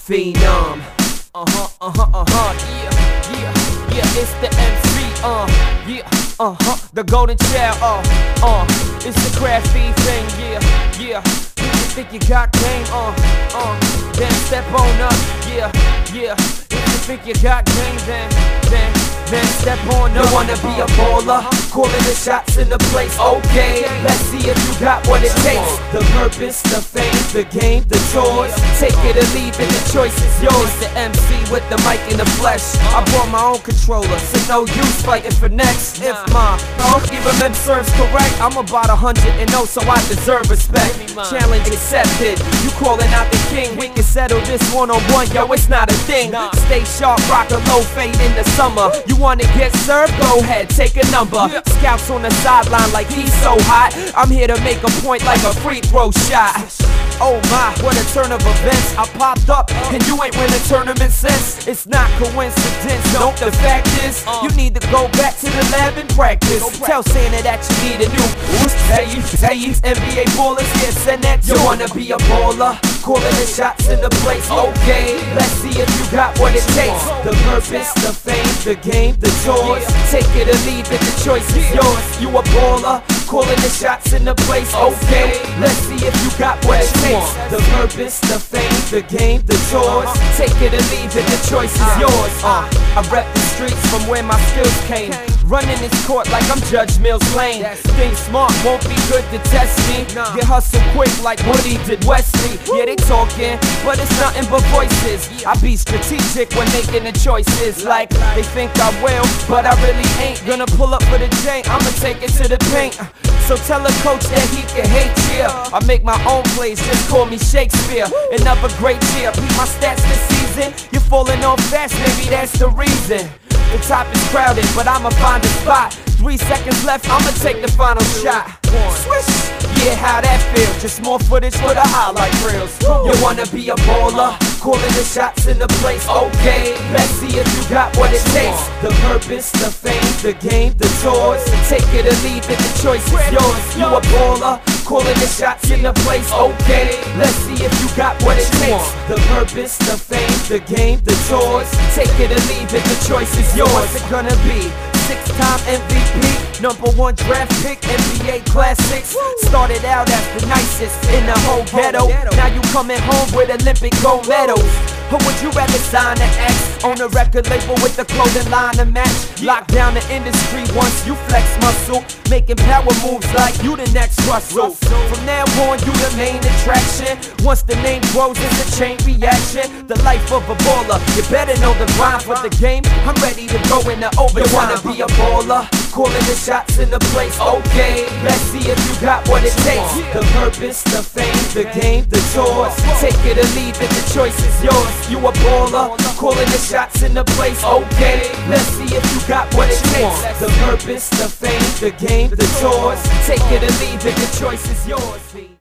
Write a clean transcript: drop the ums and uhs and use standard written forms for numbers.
Phenom. Yeah, it's the MC, the golden child, it's the crafty thing, yeah. You think you got game, then step on up, yeah. If you think you got game, then step on up. You wanna be a baller, calling the shots in the place, okay. Let's see if you got what it takes. The purpose, the fame, the game, the chores. Take it or leave it, the choice is yours. It's the MC with the mic in the flesh. I brought my own controller, so no use fighting for next. If my argument serves correct, I'm about 100 and 0, so I deserve respect. Challenge accepted, you calling out the king. We can settle this one-on-one, yo, it's not a thing. Stay sharp, rock a low fade in the summer. You wanna get served? Go ahead, take a number. Scouts on the sideline like he's so hot. I'm here to make a point like a free throw shot. Oh my, what a turn of events. I popped up and you ain't win a tournament since. It's not coincidence, nope, the fact is you need to go back to the lab and practice. Tell Santa that you need a new boost. Tell you NBA ballers, yeah, send that to. You wanna be a baller, calling the shots in the place, okay. Let's see if you got what it takes. The purpose, the fame, the game, the chores. Take it or leave it, the choice is yours. You a baller, calling the shots in the place, okay. Let's see if you got what it takes. The purpose, the fame, the game, the chores. Take it or leave it, the choice is yours. I rep the streets from where my skills came. Running this court like I'm Judge Mills Lane. Think smart, won't be good to test me. Get hustle quick like Woody did Wesley. Yeah, they talking, but it's nothing but voices. I be strategic when making the choices. Like, they think I will, but I really ain't. Gonna pull up for the chain, I'ma take it to the paint. So tell a coach that he can hate, yeah. I make my own plays, just call me Shakespeare. Another great year, beat my stats this season. You're falling off fast, maybe that's the reason. The top is crowded, but I'ma find a spot. 3 seconds left, I'ma take the final shot. Swish! Yeah, how that feel? Just more footage for the highlight reels. You wanna be a baller, calling the shots in the place, okay. Let's see if you got what it takes. The purpose, the fame, the game, the chores. Take it or leave it, the choice is yours. You a baller, calling the shots in the place, okay. Let's see if you got what it takes. The purpose, the fame, the game, the chores. Take it or leave it, the choice is yours. What's it gonna be? 6-time MVP, #1 draft pick, NBA classics. Started out as the nicest in the whole ghetto. Now you coming home with Olympic gold medals. Or would you rather sign an X on a record label with the clothing line to match? Lock down the industry once you flex muscle, making power moves like you the next Russell. From now on, you the main attraction. Once the name grows, it's a chain reaction. The life of a baller, you better know the grind for the game. I'm ready to go into overtime. You wanna be a baller, calling the shots in the place, okay. Let's see if you got what it takes. The purpose, the fame, the game, the chores. Take it or leave it, the choice is yours. You a baller, calling the shots in the place, okay. Let's see if you got what it takes. The purpose, the fame, the game, the chores. Take it or leave it, the choice is yours.